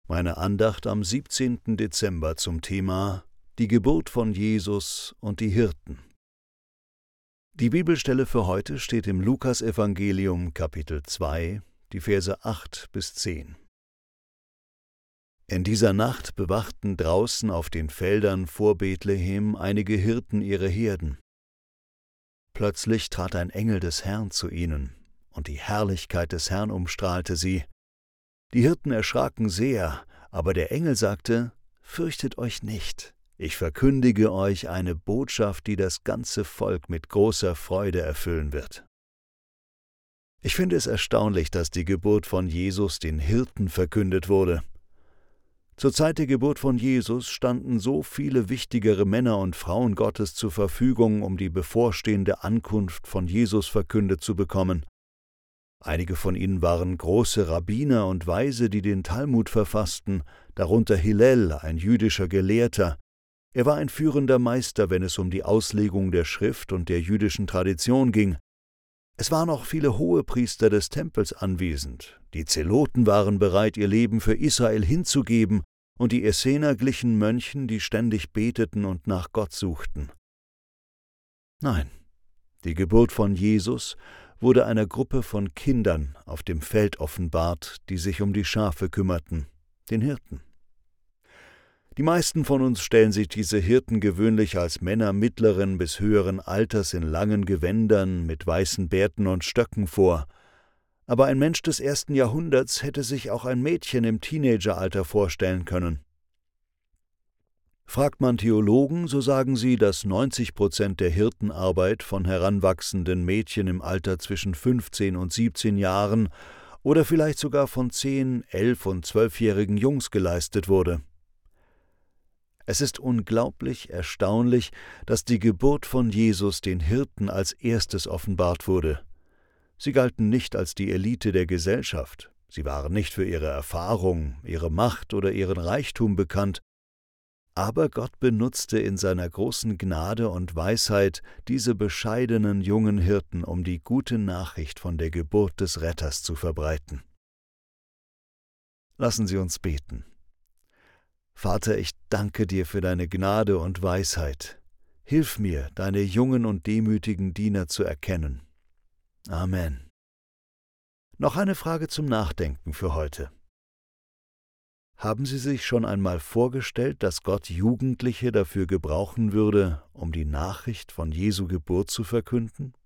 Meine Andacht am 17. Dezember zum Thema Die Geburt von Jesus und die Hirten. Die Bibelstelle für heute steht im Lukasevangelium Kapitel 2, die Verse 8 bis 10. In dieser Nacht bewachten draußen auf den Feldern vor Bethlehem einige Hirten ihre Herden. Plötzlich trat ein Engel des Herrn zu ihnen, und die Herrlichkeit des Herrn umstrahlte sie. Die Hirten erschraken sehr, aber der Engel sagte: »Fürchtet euch nicht, ich verkündige euch eine Botschaft, die das ganze Volk mit großer Freude erfüllen wird.« Ich finde es erstaunlich, dass die Geburt von Jesus den Hirten verkündet wurde. Zur Zeit der Geburt von Jesus standen so viele wichtigere Männer und Frauen Gottes zur Verfügung, um die bevorstehende Ankunft von Jesus verkündet zu bekommen. Einige von ihnen waren große Rabbiner und Weise, die den Talmud verfassten, darunter Hillel, ein jüdischer Gelehrter. Er war ein führender Meister, wenn es um die Auslegung der Schrift und der jüdischen Tradition ging. Es waren auch viele Hohepriester des Tempels anwesend. Die Zeloten waren bereit, ihr Leben für Israel hinzugeben, und die Essener glichen Mönchen, die ständig beteten und nach Gott suchten. Nein, die Geburt von Jesus wurde einer Gruppe von Kindern auf dem Feld offenbart, die sich um die Schafe kümmerten, den Hirten. Die meisten von uns stellen sich diese Hirten gewöhnlich als Männer mittleren bis höheren Alters in langen Gewändern mit weißen Bärten und Stöcken vor. Aber ein Mensch des 1. Jahrhunderts hätte sich auch ein Mädchen im Teenageralter vorstellen können. Fragt man Theologen, so sagen sie, dass 90% der Hirtenarbeit von heranwachsenden Mädchen im Alter zwischen 15 und 17 Jahren oder vielleicht sogar von 10-, 11- und 12-jährigen Jungs geleistet wurde. Es ist unglaublich erstaunlich, dass die Geburt von Jesus den Hirten als erstes offenbart wurde. Sie galten nicht als die Elite der Gesellschaft. Sie waren nicht für ihre Erfahrung, ihre Macht oder ihren Reichtum bekannt. Aber Gott benutzte in seiner großen Gnade und Weisheit diese bescheidenen jungen Hirten, um die gute Nachricht von der Geburt des Retters zu verbreiten. Lassen Sie uns beten. Vater, ich danke dir für deine Gnade und Weisheit. Hilf mir, deine jungen und demütigen Diener zu erkennen. Amen. Noch eine Frage zum Nachdenken für heute. Haben Sie sich schon einmal vorgestellt, dass Gott Jugendliche dafür gebrauchen würde, um die Nachricht von Jesu Geburt zu verkünden?